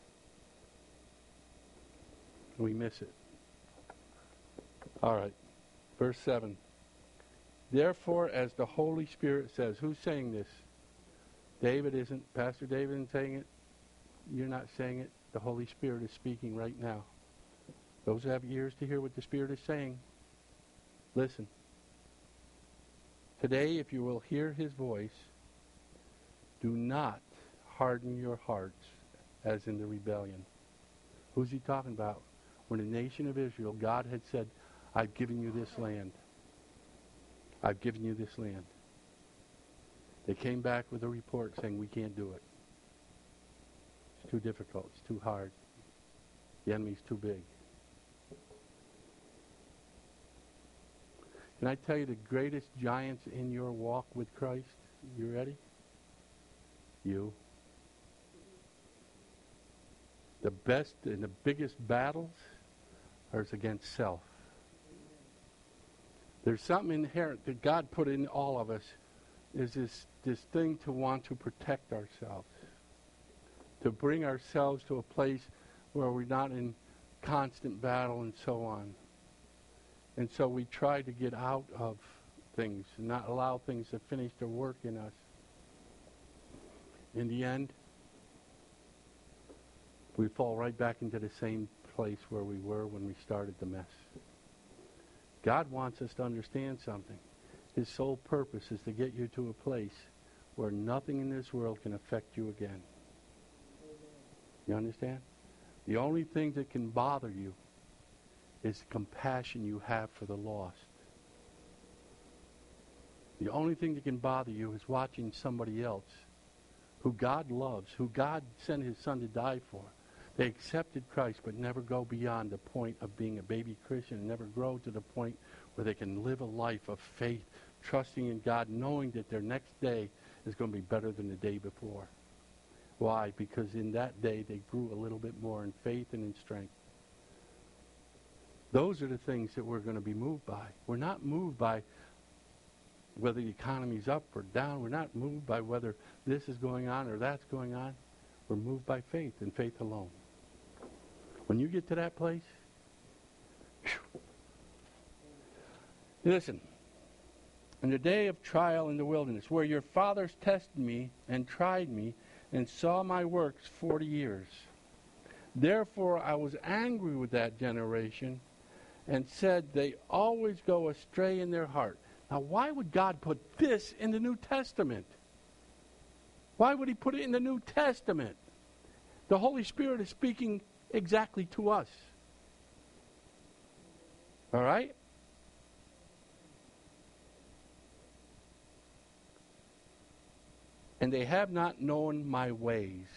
We miss it. All right. Verse seven. Therefore, as the Holy Spirit says, who's saying this? David isn't. Pastor David isn't saying it. You're not saying it. The Holy Spirit is speaking right now. Those who have ears to hear what the Spirit is saying, listen. Today, if you will hear his voice, do not harden your hearts as in the rebellion. Who's he talking about? When the nation of Israel, God had said, I've given you this land. I've given you this land. They came back with a report saying, we can't do it. It's too difficult. It's too hard. The enemy's too big. Can I tell you the greatest giants in your walk with Christ? You ready? You. The best and the biggest battles are against self. There's something inherent that God put in all of us, is this, this thing to want to protect ourselves, to bring ourselves to a place where we're not in constant battle and so on. And so we try to get out of things and not allow things to finish their work in us. In the end, we fall right back into the same place where we were when we started the mess. God wants us to understand something. His sole purpose is to get you to a place where nothing in this world can affect you again. You understand? The only thing that can bother you is the compassion you have for the lost. The only thing that can bother you is watching somebody else who God loves, who God sent his son to die for. They accepted Christ but never go beyond the point of being a baby Christian and never grow to the point where they can live a life of faith, trusting in God, knowing that their next day is going to be better than the day before. Why? Because in that day they grew a little bit more in faith and in strength. Those are the things that we're going to be moved by. We're not moved by whether the economy's up or down. We're not moved by whether this is going on or that's going on. We're moved by faith and faith alone. When you get to that place, whew, listen, in the day of trial in the wilderness, where your fathers tested me and tried me and saw my works forty years. Therefore I was angry with that generation and said, they always go astray in their heart. Now, why would God put this in the New Testament? Why would he put it in the New Testament? The Holy Spirit is speaking exactly to us. All right? And they have not known my ways.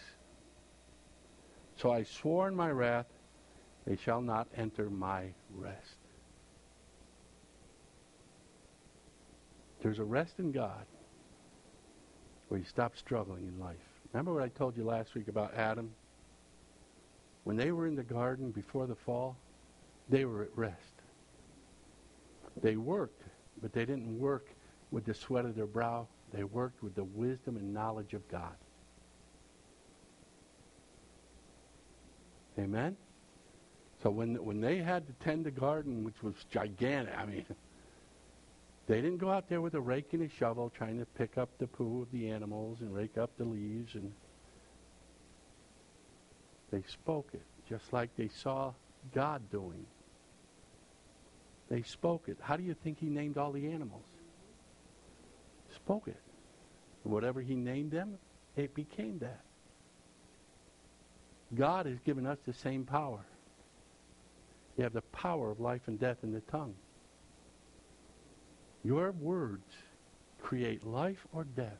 So I swore in my wrath, they shall not enter my rest. There's a rest in God where you stop struggling in life. Remember what I told you last week about Adam? When they were in the garden before the fall, they were at rest. They worked, but they didn't work with the sweat of their brow. They worked with the wisdom and knowledge of God. Amen? So when when they had to tend the garden, which was gigantic, I mean, they didn't go out there with a rake and a shovel trying to pick up the poo of the animals and rake up the leaves. And they spoke it, just like they saw God doing. They spoke it. How do you think he named all the animals? Spoke it. Whatever he named them, it became that. God has given us the same power. You have the power of life and death in the tongue. Your words create life or death.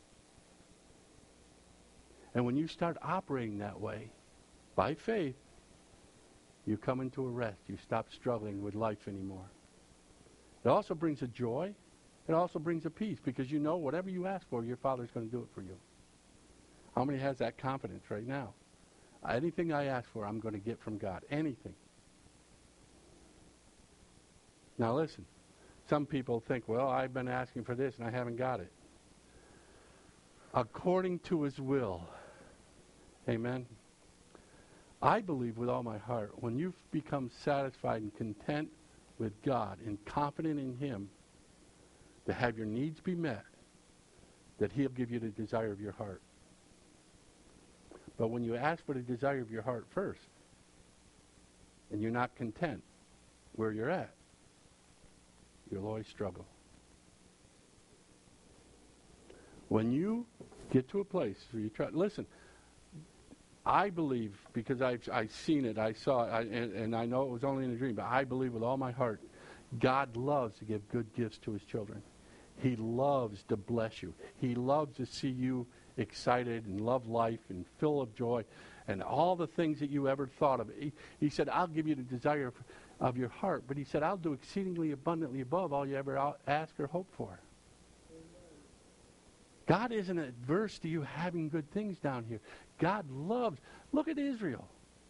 And when you start operating that way, by faith, you come into a rest. You stop struggling with life anymore. It also brings a joy. It also brings a peace, because you know whatever you ask for, your Father's going to do it for you. How many has that confidence right now? Anything I ask for, I'm going to get from God. Anything. Now listen. Some people think, well, I've been asking for this and I haven't got it. According to his will. Amen. I believe with all my heart, when you've become satisfied and content with God and confident in him to have your needs be met, that he'll give you the desire of your heart. But when you ask for the desire of your heart first, and you're not content where you're at, you'll always struggle. When you get to a place where you try, listen, I believe, because I've, I've seen it, I saw it, I, and, and I know it was only in a dream, but I believe with all my heart, God loves to give good gifts to his children. He loves to bless you. He loves to see you excited and love life and full of joy and all the things that you ever thought of. He, he said, I'll give you the desire of, of your heart. But he said, I'll do exceedingly abundantly above all you ever ask or hope for. God isn't adverse to you having good things down here. God loves. Look at Israel.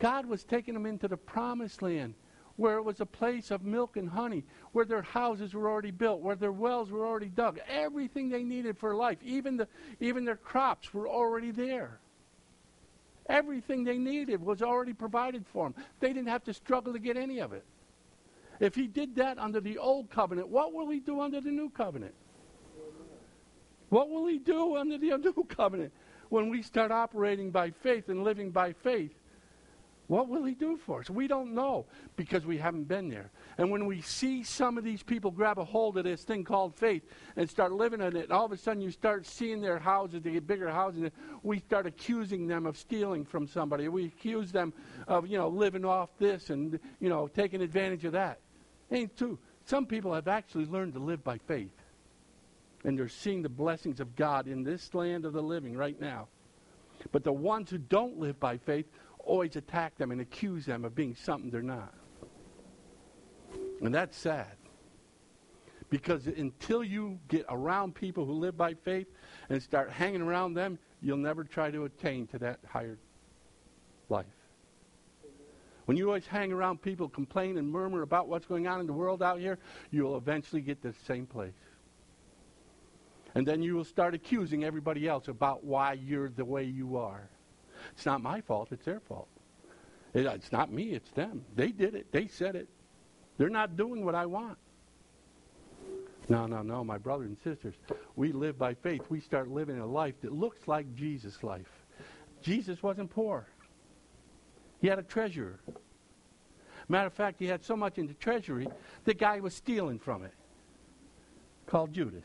God was taking them into the promised land, where it was a place of milk and honey, where their houses were already built, where their wells were already dug. Everything they needed for life, even the even their crops were already there. Everything they needed was already provided for them. They didn't have to struggle to get any of it. If he did that under the old covenant, what will he do under the new covenant? What will he do under the new covenant? When we start operating by faith and living by faith, what will he do for us? We don't know, because we haven't been there. And when we see some of these people grab a hold of this thing called faith and start living in it, and all of a sudden you start seeing their houses, they get bigger houses, we start accusing them of stealing from somebody. We accuse them of, you know, living off this and, you know, taking advantage of that. Ain't true. Some people have actually learned to live by faith. And they're seeing the blessings of God in this land of the living right now. But the ones who don't live by faith always attack them and accuse them of being something they're not. And that's sad. Because until you get around people who live by faith and start hanging around them, you'll never try to attain to that higher life. When you always hang around people, complain and murmur about what's going on in the world out here, you'll eventually get to the same place. And then you will start accusing everybody else about why you're the way you are. It's not my fault, it's their fault. It, it's not me, it's them. They did it, they said it. They're not doing what I want. No, no, no, my brothers and sisters, we live by faith. We start living a life that looks like Jesus' life. Jesus wasn't poor. He had a treasurer. Matter of fact, he had so much in the treasury, the guy was stealing from it, called Judas.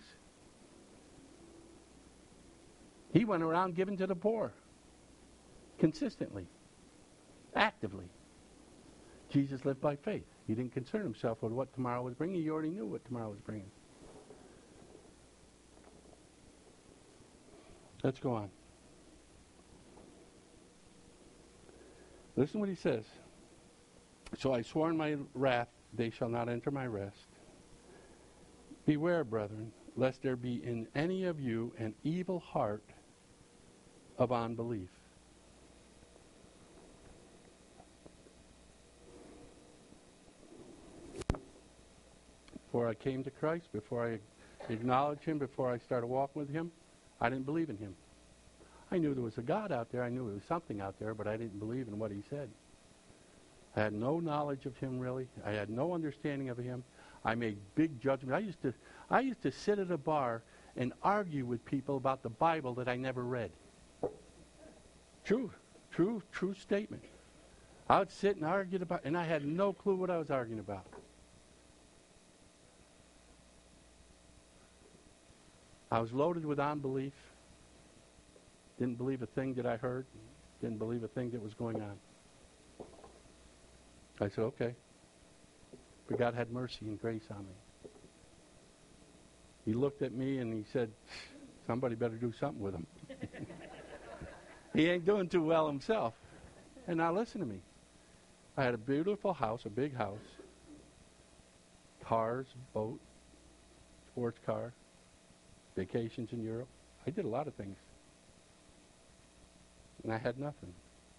He went around giving to the poor consistently, actively. Jesus lived by faith. He didn't concern himself with what tomorrow was bringing. He already knew what tomorrow was bringing. Let's go on. Listen what he says. So I swore in my wrath, they shall not enter my rest. Beware, brethren, lest there be in any of you an evil heart of unbelief. Before I came to Christ, before I acknowledged him, before I started walking with him, I didn't believe in him. I knew there was a God out there. I knew there was something out there, but I didn't believe in what he said. I had no knowledge of him, really. I had no understanding of him. I made big judgments. I used to, I used to sit at a bar and argue with people about the Bible that I never read. True, true, true statement. I would sit and argue about, and I had no clue what I was arguing about. I was loaded with unbelief. Didn't believe a thing that I heard. Didn't believe a thing that was going on. I said, okay. But God had mercy and grace on me. He looked at me and he said, somebody better do something with him. He ain't doing too well himself. And now listen to me. I had a beautiful house, a big house. Cars, boat, sports car, vacations in Europe. I did a lot of things. And I had nothing.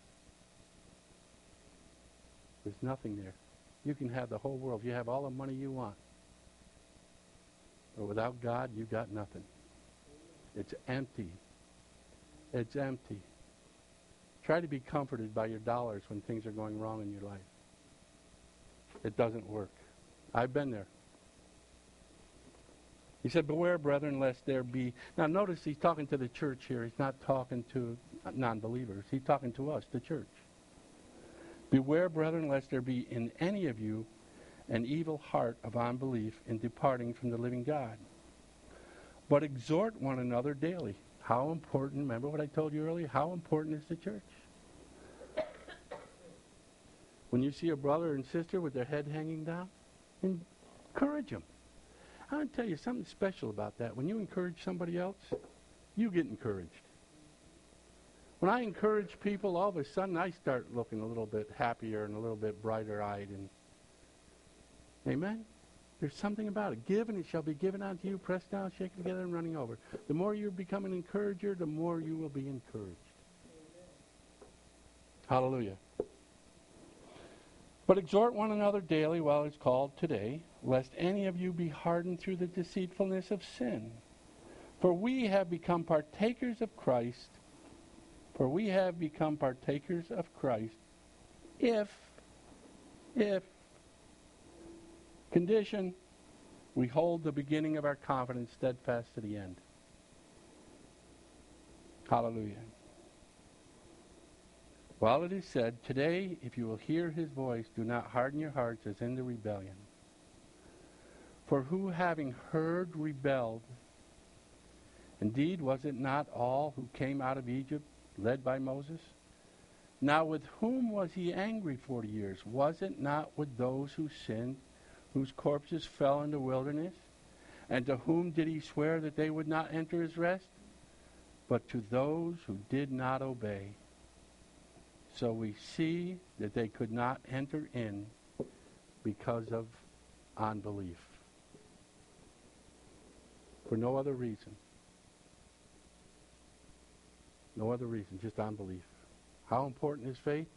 There's nothing there. You can have the whole world. You have all the money you want. But without God, you got nothing. It's empty. It's empty. Try to be comforted by your dollars when things are going wrong in your life. It doesn't work. I've been there. He said, beware, brethren, lest there be... Now, notice he's talking to the church here. He's not talking to non-believers. He's talking to us, the church. Beware, brethren, lest there be in any of you an evil heart of unbelief in departing from the living God. But exhort one another daily. How important, remember what I told you earlier? How important is the church? When you see a brother and sister with their head hanging down, encourage them. I want to tell you something special about that. When you encourage somebody else, you get encouraged. When I encourage people, all of a sudden I start looking a little bit happier and a little bit brighter-eyed. And amen? There's something about it. Give and it shall be given unto you, pressed down, shaken together, and running over. The more you become an encourager, the more you will be encouraged. Hallelujah. But exhort one another daily while it's called today, lest any of you be hardened through the deceitfulness of sin. For we have become partakers of Christ, for we have become partakers of Christ, if, if, condition, we hold the beginning of our confidence steadfast to the end. Hallelujah. While it is said, today, if you will hear his voice, do not harden your hearts as in the rebellion. For who having heard rebelled? Indeed, was it not all who came out of Egypt led by Moses? Now with whom was he angry forty years? Was it not with those who sinned, whose corpses fell in the wilderness? And to whom did he swear that they would not enter his rest? But to those who did not obey. So we see that they could not enter in because of unbelief. For no other reason. No other reason, just unbelief. How important is faith?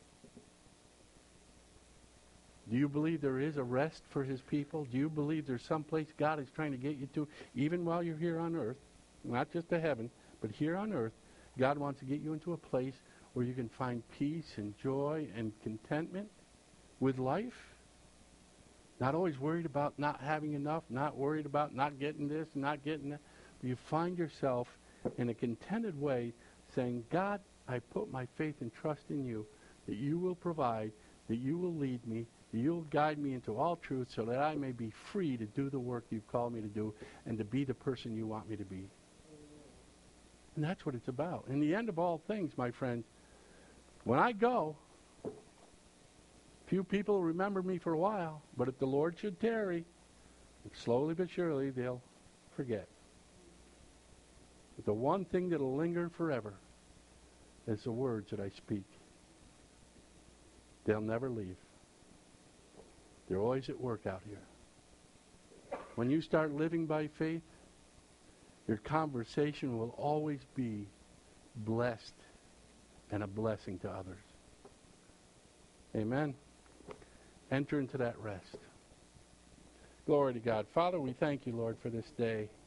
Do you believe there is a rest for his people? Do you believe there's some place God is trying to get you to, even while you're here on earth? Not just to heaven, but here on earth. God wants to get you into a place where you can find peace and joy and contentment with life. Not always worried about not having enough, not worried about not getting this, not getting that. But you find yourself in a contented way saying, God, I put my faith and trust in you, that you will provide, that you will lead me, that you'll guide me into all truth so that I may be free to do the work you've called me to do and to be the person you want me to be. And that's what it's about. In the end of all things, my friends, when I go, few people remember me for a while, but if the Lord should tarry, slowly but surely they'll forget. But the one thing that'll linger forever is the words that I speak. They'll never leave. They're always at work out here. When you start living by faith, your conversation will always be blessed and a blessing to others. Amen. Enter into that rest. Glory to God. Father, we thank you, Lord, for this day.